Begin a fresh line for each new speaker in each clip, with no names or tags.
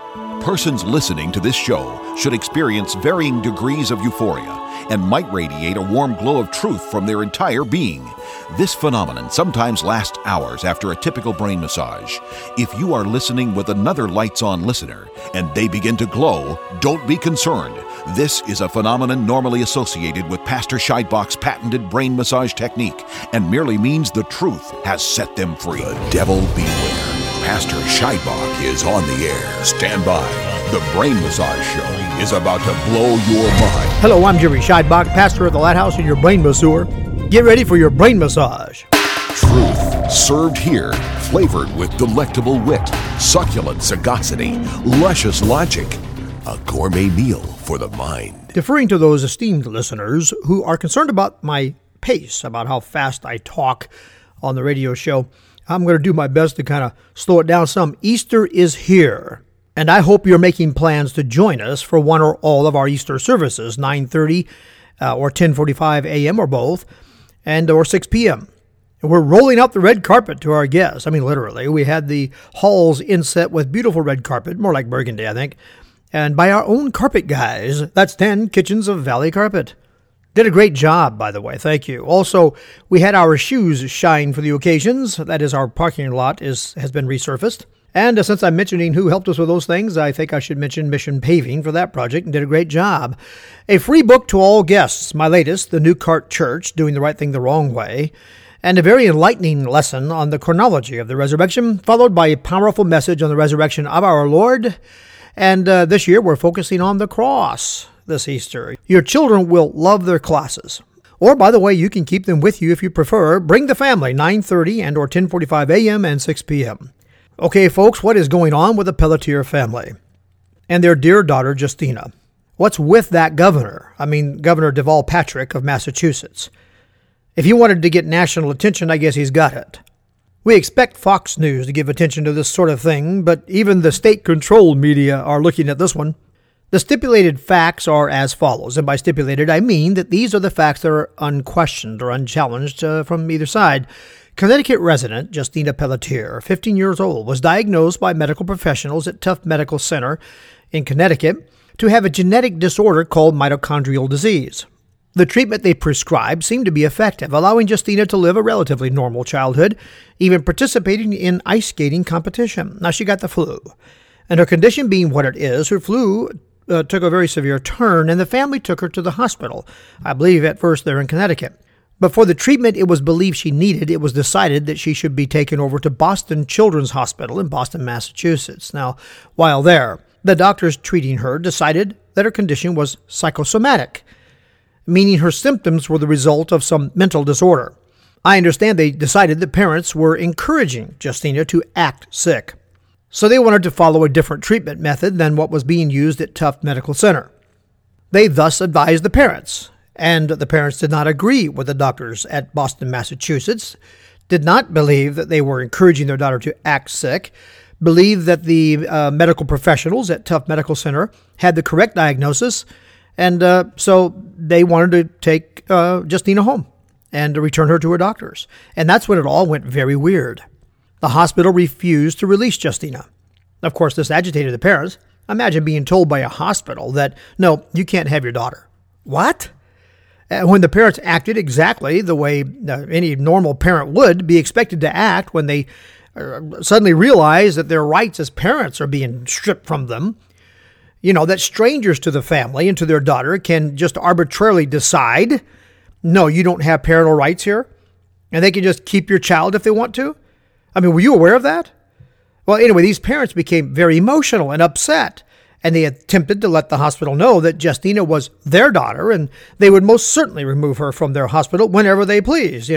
Persons listening to this show should experience varying degrees of euphoria and might radiate a warm glow of truth from their entire being. This phenomenon sometimes lasts hours after a typical brain massage. If you are listening with another lights-on listener and they begin to glow, don't be concerned. This is a phenomenon normally associated with Pastor Scheidbach's patented brain massage technique and merely means the truth has set them free. The devil beware. Pastor Scheidbach is on the air. Stand by. The Brain Massage Show is about to blow your mind.
Hello, I'm Jerry Scheidbach, pastor of the Lighthouse and your brain masseur. Get ready for your brain massage.
Truth served here, flavored with delectable wit, succulent sagacity, luscious logic. A gourmet meal for the mind.
Deferring to those esteemed listeners who are concerned about my pace, about how fast I talk on the radio show, I'm going to do my best to kind of slow it down some. Easter is here, and I hope you're making plans to join us for one or all of our Easter services, 9:30 or 10:45 a.m. or both, or 6 p.m. And we're rolling out the red carpet to our guests. I mean, literally. We had the halls inset with beautiful red carpet, more like burgundy, I think, and by our own carpet guys. That's 10 Kitchens of Valley Carpet. Did a great job, by the way. Thank you. Also, we had our shoes shine for the occasions. That is, our parking lot has been resurfaced. And since I'm mentioning who helped us with those things, I think I should mention Mission Paving for that project and did a great job. A free book to all guests, my latest, The New Cart Church, Doing the Right Thing the Wrong Way, and a very enlightening lesson on the chronology of the resurrection, followed by a powerful message on the resurrection of our Lord. And this year, we're focusing on the cross this Easter. Your children will love their classes. Or, by the way, you can keep them with you if you prefer. Bring the family, 9:30 and or 10:45 a.m. and 6 p.m. Okay, folks, what is going on with the Pelletier family and their dear daughter, Justina? What's with that governor? I mean, Governor Deval Patrick of Massachusetts. If he wanted to get national attention, I guess he's got it. We expect Fox News to give attention to this sort of thing, but even the state-controlled media are looking at this one. The stipulated facts are as follows, and by stipulated I mean that these are the facts that are unquestioned or unchallenged from either side. Connecticut resident Justina Pelletier, 15 years old, was diagnosed by medical professionals at Tufts Medical Center in Connecticut to have a genetic disorder called mitochondrial disease. The treatment they prescribed seemed to be effective, allowing Justina to live a relatively normal childhood, even participating in ice skating competition. Now, she got the flu, and her condition being what it is, her flu took a very severe turn, and the family took her to the hospital, I believe at first there in Connecticut. But for the treatment it was believed she needed, it was decided that she should be taken over to Boston Children's Hospital in Boston, Massachusetts. Now, while there, the doctors treating her decided that her condition was psychosomatic, meaning her symptoms were the result of some mental disorder. I understand they decided the parents were encouraging Justina to act sick. So they wanted to follow a different treatment method than what was being used at Tufts Medical Center. They thus advised the parents, and the parents did not agree with the doctors at Boston, Massachusetts, did not believe that they were encouraging their daughter to act sick, believed that the medical professionals at Tufts Medical Center had the correct diagnosis, and so they wanted to take Justina home and to return her to her doctors. And that's when it all went very weird. The hospital refused to release Justina. Of course, this agitated the parents. Imagine being told by a hospital that, no, you can't have your daughter. What? When the parents acted exactly the way any normal parent would be expected to act when they suddenly realize that their rights as parents are being stripped from them, you know, that strangers to the family and to their daughter can just arbitrarily decide, no, you don't have parental rights here, and they can just keep your child if they want to? I mean, were you aware of that? Well, anyway, these parents became very emotional and upset, and they attempted to let the hospital know that Justina was their daughter, and they would most certainly remove her from their hospital whenever they pleased,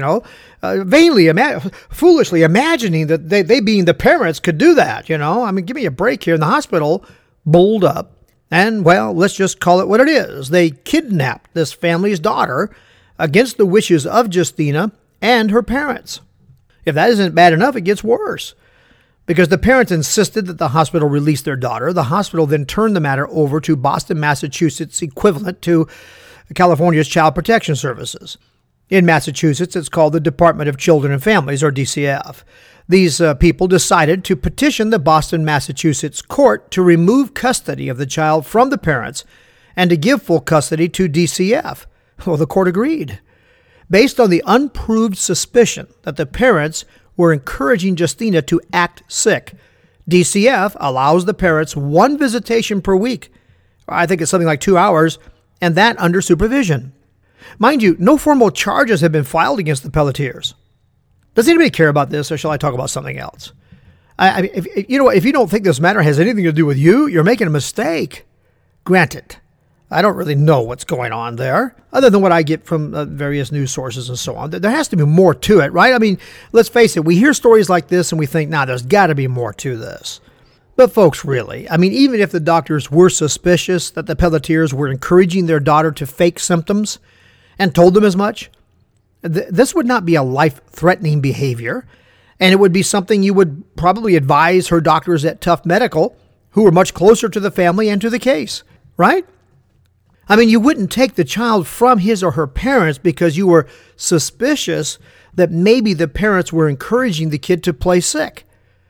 foolishly imagining that they being the parents could do that, I mean, give me a break here. And the hospital bowled up, and, well, let's just call it what it is. They kidnapped this family's daughter against the wishes of Justina and her parents. If that isn't bad enough, it gets worse. Because the parents insisted that the hospital release their daughter, the hospital then turned the matter over to Boston, Massachusetts, equivalent to California's Child Protection Services. In Massachusetts, it's called the Department of Children and Families, or DCF. These people decided to petition the Boston, Massachusetts court to remove custody of the child from the parents and to give full custody to DCF. Well, the court agreed. Based on the unproved suspicion that the parents were encouraging Justina to act sick, DCF allows the parents one visitation per week. I think it's something like 2 hours, and that under supervision. Mind you, no formal charges have been filed against the Pelletiers. Does anybody care about this, or shall I talk about something else? If you don't think this matter has anything to do with you, you're making a mistake. Granted, I don't really know what's going on there, other than what I get from various news sources and so on. There has to be more to it, right? I mean, let's face it, we hear stories like this and we think, there's got to be more to this. But folks, really, even if the doctors were suspicious that the Pelletiers were encouraging their daughter to fake symptoms and told them as much, this would not be a life-threatening behavior, and it would be something you would probably advise her doctors at Tufts Medical, who were much closer to the family and to the case, right? You wouldn't take the child from his or her parents because you were suspicious that maybe the parents were encouraging the kid to play sick.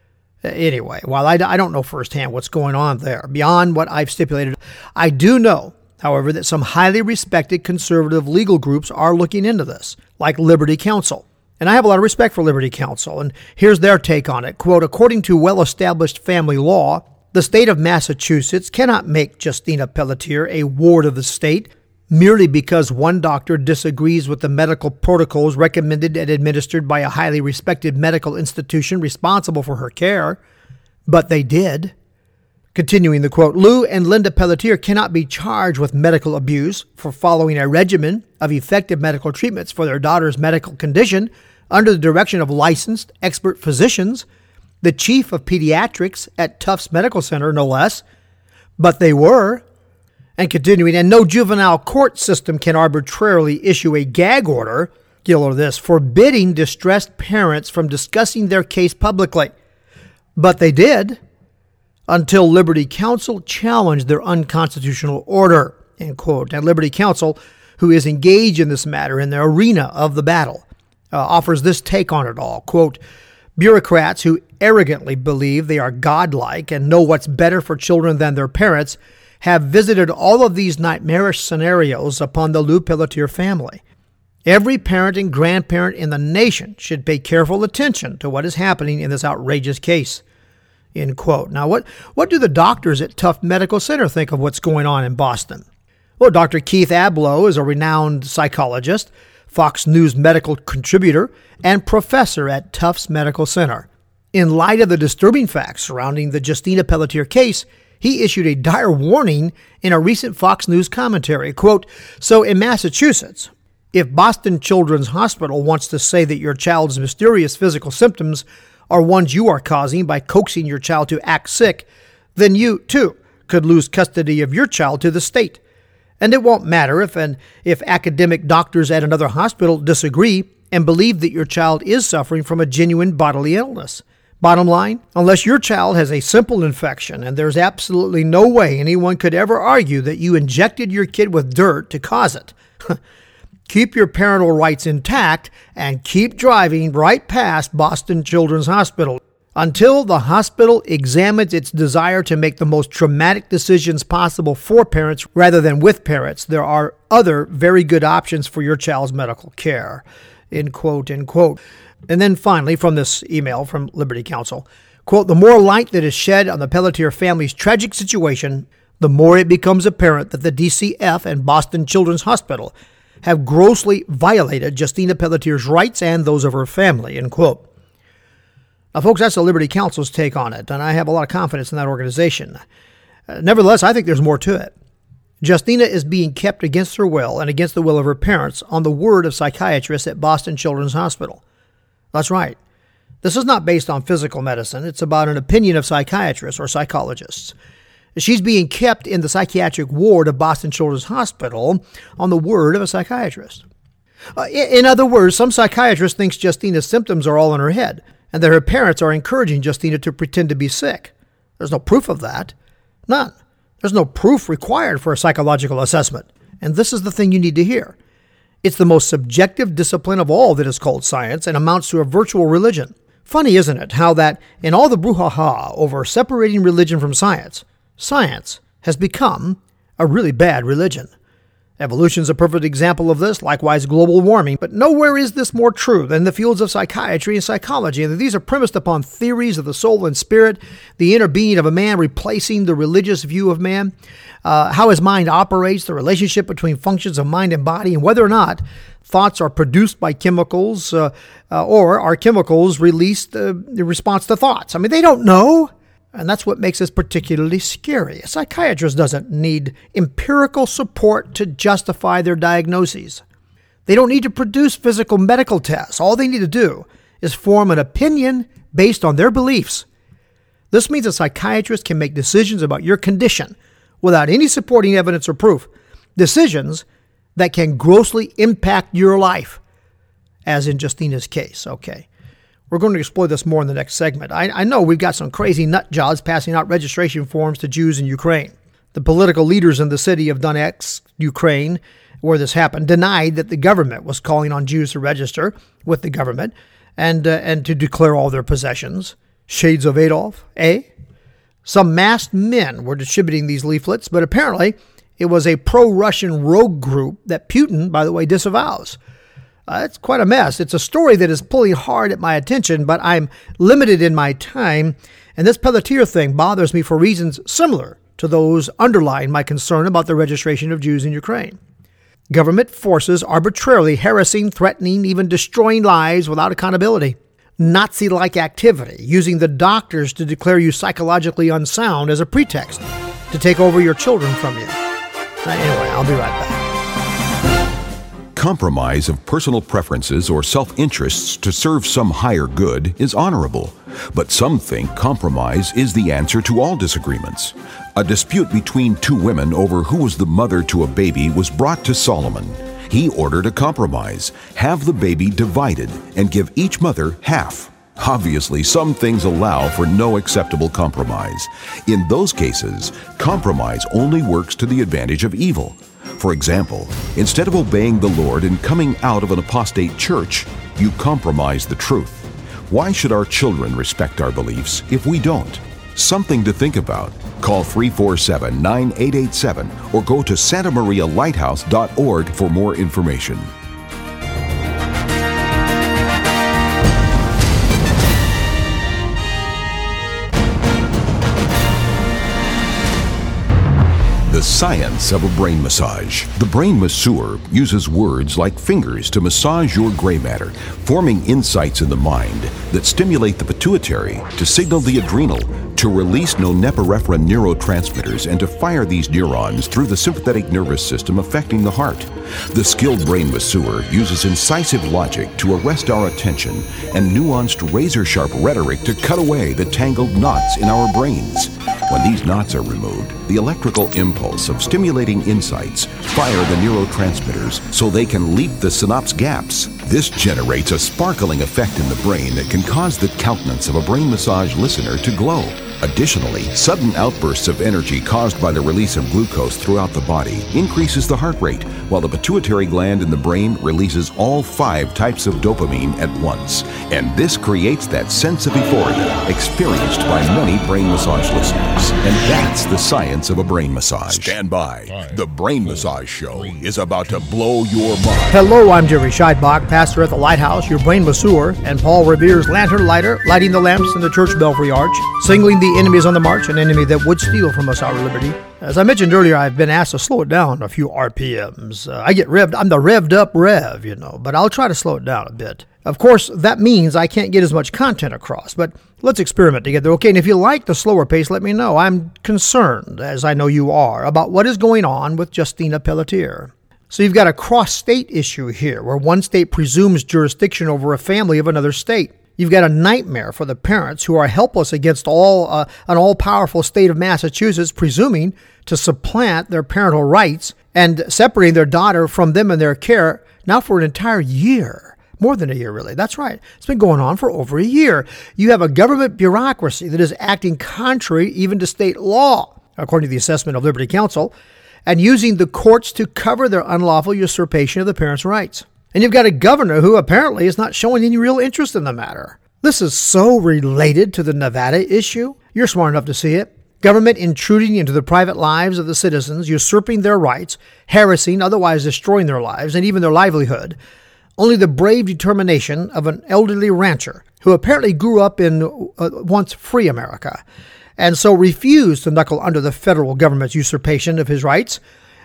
Anyway, while I don't know firsthand what's going on there, beyond what I've stipulated, I do know, however, that some highly respected conservative legal groups are looking into this, like Liberty Counsel. And I have a lot of respect for Liberty Counsel, and here's their take on it. Quote, according to well-established family law, the state of Massachusetts cannot make Justina Pelletier a ward of the state merely because one doctor disagrees with the medical protocols recommended and administered by a highly respected medical institution responsible for her care. But they did. Continuing the quote, Lou and Linda Pelletier cannot be charged with medical abuse for following a regimen of effective medical treatments for their daughter's medical condition under the direction of licensed expert physicians, the chief of pediatrics at Tufts Medical Center, no less. But they were. And continuing, and no juvenile court system can arbitrarily issue a gag order, forbidding distressed parents from discussing their case publicly. But they did. Until Liberty Counsel challenged their unconstitutional order, end quote. And Liberty Counsel, who is engaged in this matter in the arena of the battle, offers this take on it all. Quote, bureaucrats who arrogantly believe they are godlike and know what's better for children than their parents have visited all of these nightmarish scenarios upon the Lou Pelletier family. Every parent and grandparent in the nation should pay careful attention to what is happening in this outrageous case. End quote. Now, what do the doctors at Tufts Medical Center think of what's going on in Boston? Well, Dr. Keith Ablow is a renowned psychologist, Fox News medical contributor, and professor at Tufts Medical Center. In light of the disturbing facts surrounding the Justina Pelletier case, he issued a dire warning in a recent Fox News commentary. Quote, so in Massachusetts, if Boston Children's Hospital wants to say that your child's mysterious physical symptoms are ones you are causing by coaxing your child to act sick, then you, too, could lose custody of your child to the state. And it won't matter if academic doctors at another hospital disagree and believe that your child is suffering from a genuine bodily illness. Bottom line, unless your child has a simple infection, and there's absolutely no way anyone could ever argue that you injected your kid with dirt to cause it, keep your parental rights intact and keep driving right past Boston Children's Hospital until the hospital examines its desire to make the most traumatic decisions possible for parents rather than with parents. There are other very good options for your child's medical care. End quote, end quote. And then finally, from this email from Liberty Counsel, quote, the more light that is shed on the Pelletier family's tragic situation, the more it becomes apparent that the DCF and Boston Children's Hospital have grossly violated Justina Pelletier's rights and those of her family, end quote. Now, folks, that's the Liberty Counsel's take on it, and I have a lot of confidence in that organization. Nevertheless, I think there's more to it. Justina is being kept against her will and against the will of her parents on the word of psychiatrists at Boston Children's Hospital. That's right. This is not based on physical medicine. It's about an opinion of psychiatrists or psychologists. She's being kept in the psychiatric ward of Boston Children's Hospital on the word of a psychiatrist. In other words, some psychiatrist thinks Justina's symptoms are all in her head and that her parents are encouraging Justina to pretend to be sick. There's no proof of that. None. There's no proof required for a psychological assessment. And this is the thing you need to hear. It's the most subjective discipline of all that is called science and amounts to a virtual religion. Funny, isn't it, how that in all the brouhaha over separating religion from science, science has become a really bad religion. Evolution's a perfect example of this, likewise global warming, but nowhere is this more true than the fields of psychiatry and psychology, and these are premised upon theories of the soul and spirit, the inner being of a man replacing the religious view of man, how his mind operates, the relationship between functions of mind and body, and whether or not thoughts are produced by chemicals or are chemicals released in response to thoughts. I mean, they don't know. And that's what makes this particularly scary. A psychiatrist doesn't need empirical support to justify their diagnoses. They don't need to produce physical medical tests. All they need to do is form an opinion based on their beliefs. This means a psychiatrist can make decisions about your condition without any supporting evidence or proof. Decisions that can grossly impact your life, as in Justina's case. Okay. We're going to explore this more in the next segment. I know we've got some crazy nut jobs passing out registration forms to Jews in Ukraine. The political leaders in the city of Donetsk, Ukraine, where this happened, denied that the government was calling on Jews to register with the government and to declare all their possessions. Shades of Adolf, eh? Some masked men were distributing these leaflets, but apparently it was a pro-Russian rogue group that Putin, by the way, disavows. It's quite a mess. It's a story that is pulling hard at my attention, but I'm limited in my time, and this Pelletier thing bothers me for reasons similar to those underlying my concern about the registration of Jews in Ukraine. Government forces arbitrarily harassing, threatening, even destroying lives without accountability. Nazi-like activity, using the doctors to declare you psychologically unsound as a pretext to take over your children from you. Anyway, I'll be right back.
Compromise of personal preferences or self-interests to serve some higher good is honorable, but some think compromise is the answer to all disagreements. A dispute between two women over who was the mother to a baby was brought to Solomon. He ordered a compromise, have the baby divided and give each mother half. Obviously, some things allow for no acceptable compromise. In those cases, compromise only works to the advantage of evil. For example, instead of obeying the Lord and coming out of an apostate church, you compromise the truth. Why should our children respect our beliefs if we don't? Something to think about. Call 347-9887 or go to santamarialighthouse.org for more information. The science of a brain massage. The brain masseur uses words like fingers to massage your gray matter, forming insights in the mind that stimulate the pituitary to signal the adrenal to release norepinephrine neurotransmitters and to fire these neurons through the sympathetic nervous system affecting the heart. The skilled brain masseur uses incisive logic to arrest our attention and nuanced razor-sharp rhetoric to cut away the tangled knots in our brains. When these knots are removed, the electrical impulse of stimulating insights fire the neurotransmitters so they can leap the synapse gaps. This generates a sparkling effect in the brain that can cause the countenance of a brain massage listener to glow. Additionally, sudden outbursts of energy caused by the release of glucose throughout the body increases the heart rate, while the pituitary gland in the brain releases all 5 types of dopamine at once. And this creates that sense of euphoria experienced by many brain massage listeners. And that's the science of a brain massage. Stand by. The Brain Massage Show is about to blow your mind.
Hello, I'm Jerry Scheidbach, pastor at the Lighthouse, your brain masseur, and Paul Revere's lantern lighter, lighting the lamps in the church belfry arch, signaling the enemy is on the march, an enemy that would steal from us our liberty. As I mentioned earlier, I've been asked to slow it down a few RPMs. I get revved. I'm the revved up rev, but I'll try to slow it down a bit. Of course, that means I can't get as much content across, but let's experiment together, okay? And if you like the slower pace, let me know. I'm concerned, as I know you are, about what is going on with Justina Pelletier. So you've got a cross-state issue here, where one state presumes jurisdiction over a family of another state. You've got a nightmare for the parents who are helpless against an all-powerful state of Massachusetts presuming to supplant their parental rights and separating their daughter from them and their care now for an entire year. More than a year, really. That's right. It's been going on for over a year. You have a government bureaucracy that is acting contrary even to state law, according to the assessment of Liberty Counsel, and using the courts to cover their unlawful usurpation of the parents' rights. And you've got a governor who apparently is not showing any real interest in the matter. This is so related to the Nevada issue. You're smart enough to see it. Government intruding into the private lives of the citizens, usurping their rights, harassing, otherwise destroying their lives, and even their livelihood. Only the brave determination of an elderly rancher who apparently grew up in once free America and so refused to knuckle under the federal government's usurpation of his rights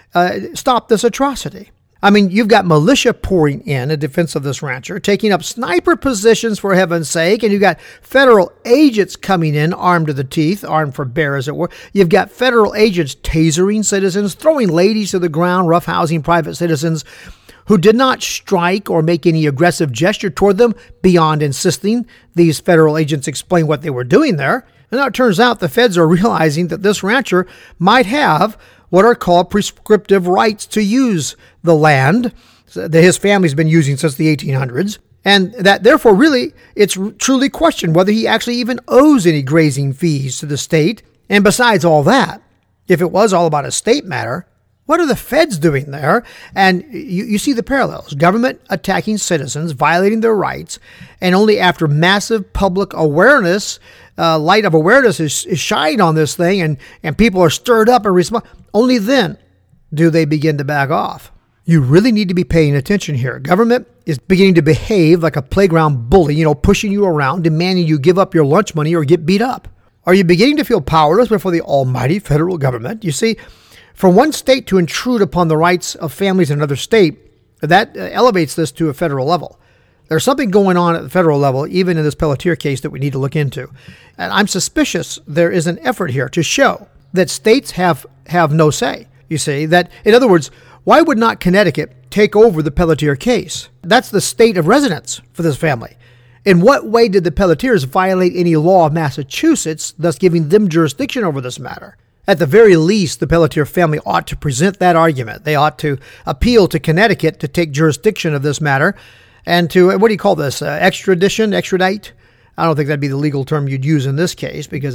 stopped this atrocity. I mean, you've got militia pouring in defense of this rancher, taking up sniper positions for heaven's sake, and you've got federal agents coming in armed to the teeth, armed for bear as it were. You've got federal agents tasering citizens, throwing ladies to the ground, roughhousing private citizens who did not strike or make any aggressive gesture toward them beyond insisting these federal agents explain what they were doing there. And now it turns out the feds are realizing that this rancher might have what are called prescriptive rights to use the land that his family's been using since the 1800s, and that therefore really it's truly questioned whether he actually even owes any grazing fees to the state. And besides all that, if it was all about a state matter, what are the feds doing there? And you see the parallels. Government attacking citizens, violating their rights, and only after massive public awareness, light of awareness is shined on this thing, and people are stirred up and respond, only then do they begin to back off. You really need to be paying attention here. Government is beginning to behave like a playground bully, pushing you around, demanding you give up your lunch money or get beat up. Are you beginning to feel powerless before the almighty federal government? You see, for one state to intrude upon the rights of families in another state, that elevates this to a federal level. There's something going on at the federal level, even in this Pelletier case, that we need to look into. And I'm suspicious there is an effort here to show that states have no say. You see, that, in other words, why would not Connecticut take over the Pelletier case? That's the state of residence for this family. In what way did the Pelletiers violate any law of Massachusetts, thus giving them jurisdiction over this matter? At the very least, the Pelletier family ought to present that argument. They ought to appeal to Connecticut to take jurisdiction of this matter and to, what do you call this, extradite? I don't think that'd be the legal term you'd use in this case because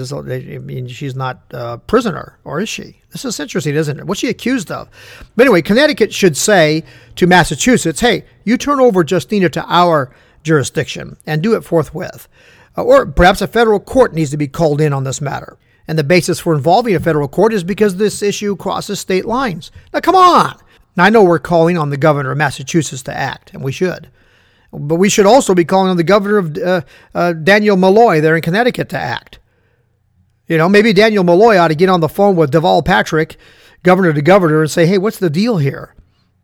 she's not a prisoner, or is she? This is interesting, isn't it? What's she accused of? But anyway, Connecticut should say to Massachusetts, hey, you turn over Justina to our jurisdiction and do it forthwith. Or perhaps a federal court needs to be called in on this matter. And the basis for involving a federal court is because this issue crosses state lines. Now, come on. Now, I know we're calling on the governor of Massachusetts to act, and we should. But we should also be calling on the governor of Daniel Malloy there in Connecticut to act. Maybe Daniel Malloy ought to get on the phone with Deval Patrick, governor to governor, and say, hey, what's the deal here?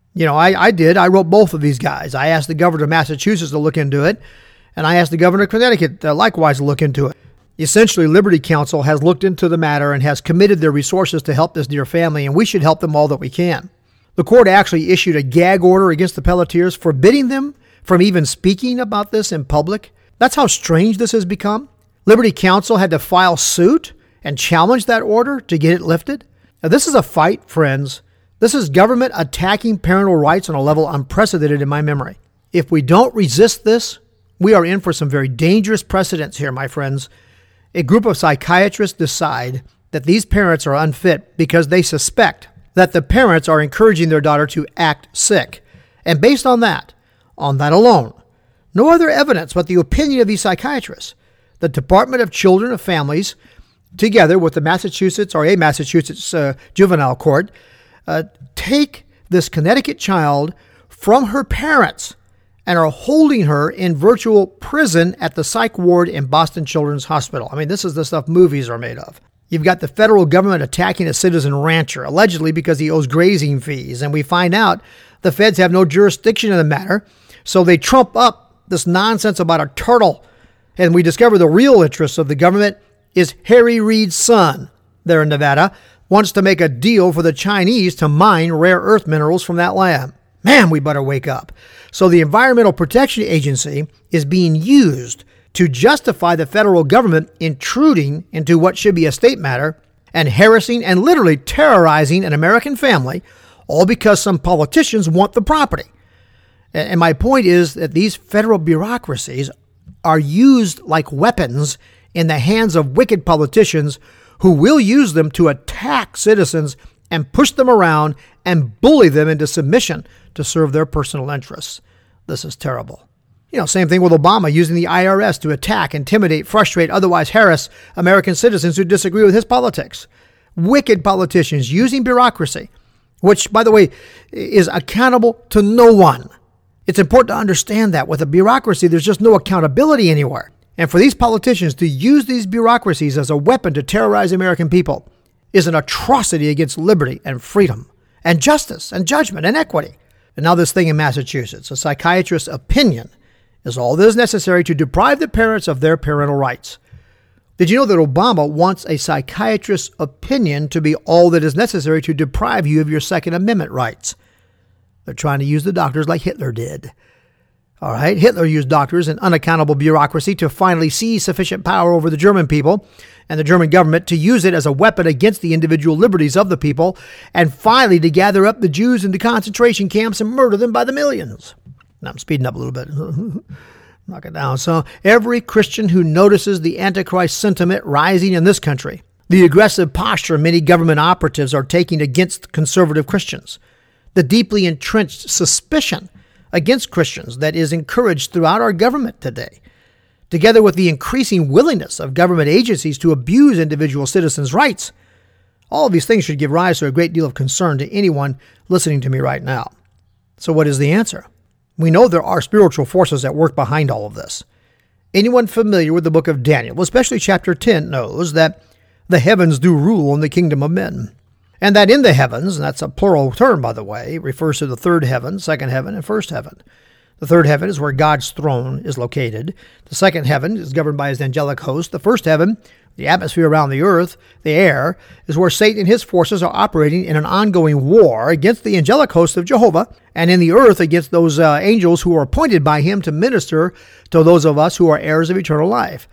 I did. I wrote both of these guys. I asked the governor of Massachusetts to look into it, and I asked the governor of Connecticut likewise to look into it. Essentially, Liberty Counsel has looked into the matter and has committed their resources to help this dear family, and we should help them all that we can. The court actually issued a gag order against the Pelletiers, forbidding them from even speaking about this in public. That's how strange this has become. Liberty Counsel had to file suit and challenge that order to get it lifted. Now, this is a fight, friends. This is government attacking parental rights on a level unprecedented in my memory. If we don't resist this, we are in for some very dangerous precedents here, my friends. A group of psychiatrists decide that these parents are unfit because they suspect that the parents are encouraging their daughter to act sick. And based on that alone, no other evidence but the opinion of these psychiatrists, the Department of Children and Families, together with the Massachusetts juvenile court, take this Connecticut child from her parents and are holding her in virtual prison at the psych ward in Boston Children's Hospital. I mean, this is the stuff movies are made of. You've got the federal government attacking a citizen rancher, allegedly because he owes grazing fees. And we find out the feds have no jurisdiction in the matter. So they trump up this nonsense about a turtle. And we discover the real interest of the government is Harry Reid's son there in Nevada wants to make a deal for the Chinese to mine rare earth minerals from that land. Man, we better wake up. So the Environmental Protection Agency is being used to justify the federal government intruding into what should be a state matter and harassing and literally terrorizing an American family, all because some politicians want the property. And my point is that these federal bureaucracies are used like weapons in the hands of wicked politicians who will use them to attack citizens and push them around and bully them into submission to serve their personal interests. This is terrible. Same thing with Obama using the IRS to attack, intimidate, frustrate, otherwise harass American citizens who disagree with his politics. Wicked politicians using bureaucracy, which, by the way, is accountable to no one. It's important to understand that with a bureaucracy, there's just no accountability anywhere. And for these politicians to use these bureaucracies as a weapon to terrorize American people is an atrocity against liberty and freedom and justice and judgment and equity. And now this thing in Massachusetts, a psychiatrist's opinion is all that is necessary to deprive the parents of their parental rights. Did you know that Obama wants a psychiatrist's opinion to be all that is necessary to deprive you of your Second Amendment rights? They're trying to use the doctors like Hitler did. All right, Hitler used doctors and unaccountable bureaucracy to finally seize sufficient power over the German people and the German government to use it as a weapon against the individual liberties of the people, and finally to gather up the Jews into concentration camps and murder them by the millions. Now I'm speeding up a little bit. Knock it down. So every Christian who notices the Antichrist sentiment rising in this country, the aggressive posture many government operatives are taking against conservative Christians, the deeply entrenched suspicion against Christians that is encouraged throughout our government today, together with the increasing willingness of government agencies to abuse individual citizens' rights, all of these things should give rise to a great deal of concern to anyone listening to me right now. So what is the answer? We know there are spiritual forces at work behind all of this. Anyone familiar with the book of Daniel, especially chapter 10, knows that the heavens do rule in the kingdom of men. And that in the heavens, and that's a plural term, by the way, refers to the third heaven, second heaven, and first heaven. The third heaven is where God's throne is located. The second heaven is governed by his angelic host. The first heaven, the atmosphere around the earth, the air, is where Satan and his forces are operating in an ongoing war against the angelic host of Jehovah, and in the earth against those angels who are appointed by him to minister to those of us who are heirs of eternal life.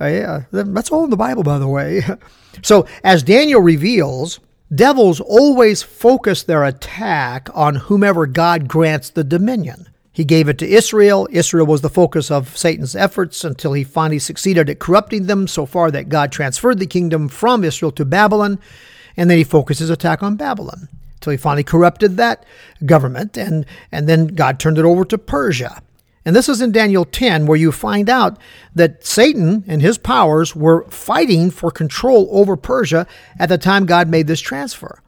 That's all in the Bible, by the way. So, as Daniel reveals, devils always focus their attack on whomever God grants the dominion. He gave it to Israel. Israel was the focus of Satan's efforts until he finally succeeded at corrupting them so far that God transferred the kingdom from Israel to Babylon, and then he focused his attack on Babylon until he finally corrupted that government, and then God turned it over to Persia. And this is in Daniel 10, where you find out that Satan and his powers were fighting for control over Persia at the time God made this transfer.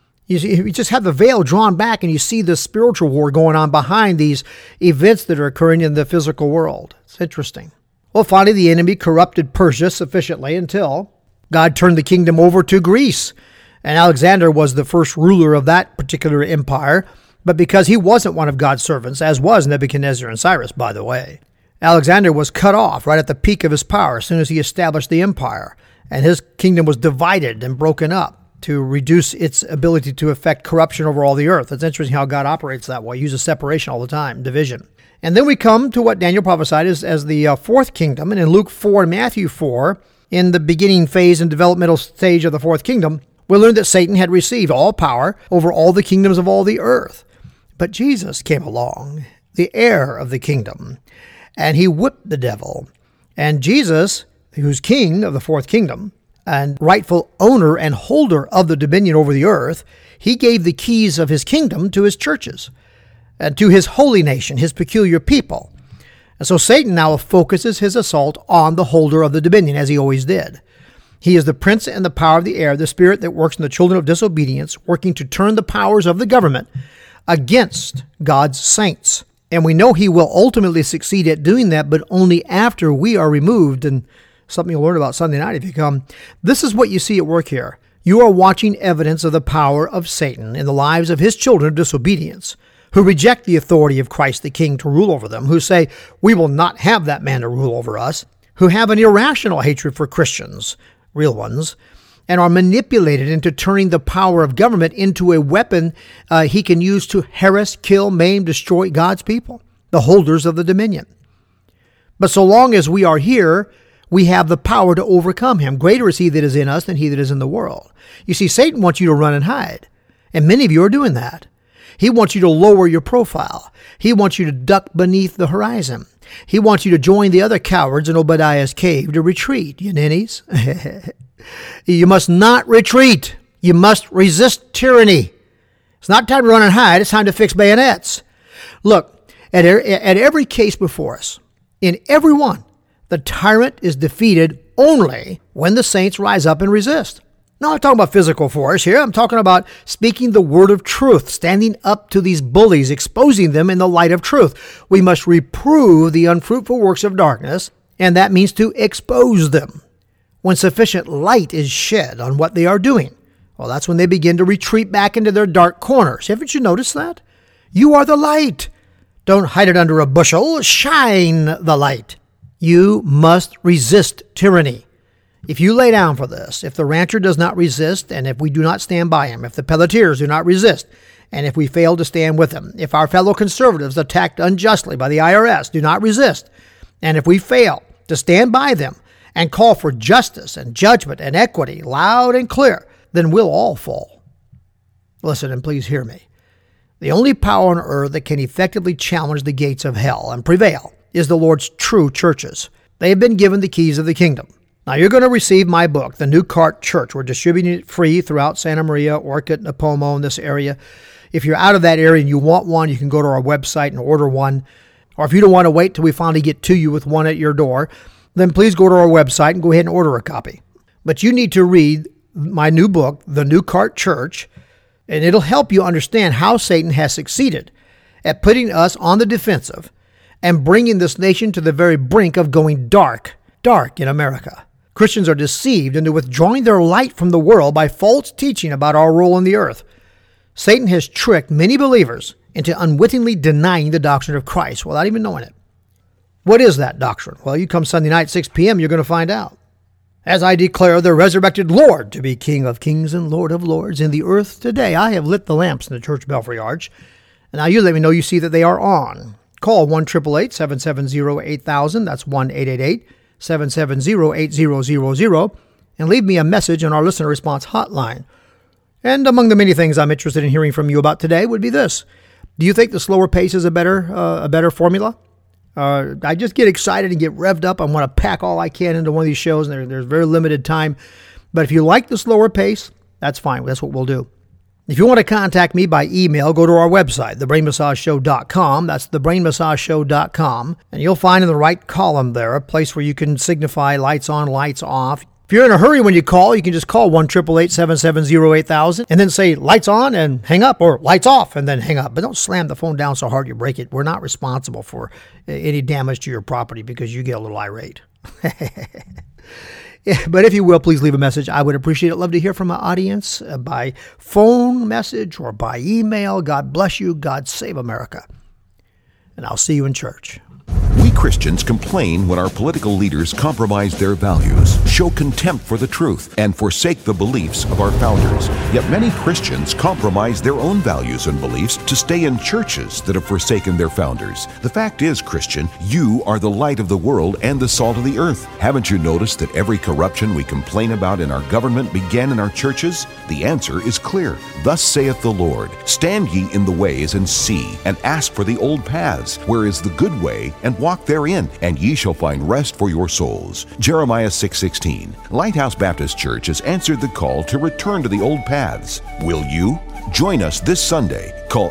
You just have the veil drawn back and you see the spiritual war going on behind these events that are occurring in the physical world. It's interesting. Well, finally, the enemy corrupted Persia sufficiently until God turned the kingdom over to Greece. And Alexander was the first ruler of that particular empire. But because he wasn't one of God's servants, as was Nebuchadnezzar and Cyrus, by the way, Alexander was cut off right at the peak of his power as soon as he established the empire. And his kingdom was divided and broken up to reduce its ability to affect corruption over all the earth. It's interesting how God operates that way. He uses separation all the time, division. And then we come to what Daniel prophesied as the fourth kingdom. And in Luke 4 and Matthew 4, in the beginning phase and developmental stage of the fourth kingdom, we learned that Satan had received all power over all the kingdoms of all the earth. But Jesus came along, the heir of the kingdom, and he whipped the devil. And Jesus, who's king of the fourth kingdom, and rightful owner and holder of the dominion over the earth, he gave the keys of his kingdom to his churches and to his holy nation, his peculiar people. And so Satan now focuses his assault on the holder of the dominion, as he always did. He is the prince and the power of the air, the spirit that works in the children of disobedience, working to turn the powers of the government against God's saints. And we know he will ultimately succeed at doing that, but only after we are removed. And something you'll learn about Sunday night if you come. This is what you see at work here. You are watching evidence of the power of Satan in the lives of his children of disobedience, who reject the authority of Christ the King to rule over them, who say, we will not have that man to rule over us, who have an irrational hatred for Christians, real ones, and are manipulated into turning the power of government into a weapon he can use to harass, kill, maim, destroy God's people, the holders of the dominion. But so long as we are here, we have the power to overcome him. Greater is he that is in us than he that is in the world. You see, Satan wants you to run and hide, and many of you are doing that. He wants you to lower your profile. He wants you to duck beneath the horizon. He wants you to join the other cowards in Obadiah's cave to retreat, you ninnies. You must not retreat. You must resist tyranny. It's not time to run and hide. It's time to fix bayonets. Look, At every case before us, in every one, the tyrant is defeated only when the saints rise up and resist. Now, I'm not talking about physical force here. I'm talking about speaking the word of truth, standing up to these bullies, exposing them in the light of truth. We must reprove the unfruitful works of darkness, and that means to expose them. When sufficient light is shed on what they are doing, well, that's when they begin to retreat back into their dark corners. Haven't you noticed that? You are the light. Don't hide it under a bushel. Shine the light. You must resist tyranny. If you lay down for this, if the rancher does not resist, and if we do not stand by him, if the pelletiers do not resist, and if we fail to stand with him, if our fellow conservatives attacked unjustly by the IRS do not resist, and if we fail to stand by them and call for justice and judgment and equity loud and clear, then we'll all fall. Listen, and please hear me. The only power on earth that can effectively challenge the gates of hell and prevail is the Lord's true churches. They have been given the keys of the kingdom. Now, you're going to receive my book, The New Cart Church. We're distributing it free throughout Santa Maria, Orcutt, Napomo, in this area. If you're out of that area and you want one, you can go to our website and order one. Or if you don't want to wait till we finally get to you with one at your door, then please go to our website and go ahead and order a copy. But you need to read my new book, The New Cart Church, and it'll help you understand how Satan has succeeded at putting us on the defensive and bringing this nation to the very brink of going dark in America. Christians are deceived into withdrawing their light from the world by false teaching about our role in the earth. Satan has tricked many believers into unwittingly denying the doctrine of Christ without even knowing it. What is that doctrine? Well, you come Sunday night, 6 p.m., you're going to find out. As I declare the resurrected Lord to be King of kings and Lord of lords in the earth today, I have lit the lamps in the church belfry arch. And now you let me know you see that they are on. Call 1-888-770-8000. That's 1-888-770-8000. And leave me a message on our listener response hotline. And among the many things I'm interested in hearing from you about today would be this. Do you think the slower pace is a better formula? I just get excited and get revved up. I want to pack all I can into one of these shows, and there's very limited time. But if you like the slower pace, that's fine. That's what we'll do. If you want to contact me by email, go to our website, thebrainmassageshow.com. That's thebrainmassageshow.com. And you'll find in the right column there a place where you can signify lights on, lights off. If you're in a hurry when you call, you can just call 1-888-770-8000 and then say lights on and hang up, or lights off and then hang up. But don't slam the phone down so hard you break it. We're not responsible for any damage to your property because you get a little irate. But if you will, please leave a message. I would appreciate it. Love to hear from my audience by phone message or by email. God bless you. God save America. And I'll see you in church.
We Christians complain when our political leaders compromise their values, show contempt for the truth, and forsake the beliefs of our founders. Yet many Christians compromise their own values and beliefs to stay in churches that have forsaken their founders. The fact is, Christian, you are the light of the world and the salt of the earth. Haven't you noticed that every corruption we complain about in our government began in our churches? The answer is clear. Thus saith the Lord, stand ye in the ways and see, and ask for the old paths, where is the good way, and walk therein, and ye shall find rest for your souls. Jeremiah 6:16. Lighthouse Baptist Church has answered the call to return to the old paths. Will you? Join us this Sunday. Call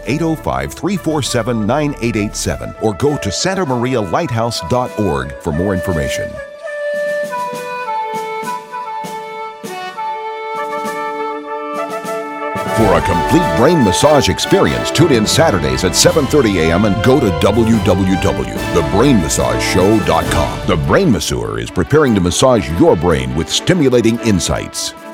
805-347-9887 or go to santamarialighthouse.org for more information. For a complete brain massage experience, tune in Saturdays at 7:30 a.m. and go to www.thebrainmassageshow.com. The Brain Masseur is preparing to massage your brain with stimulating insights.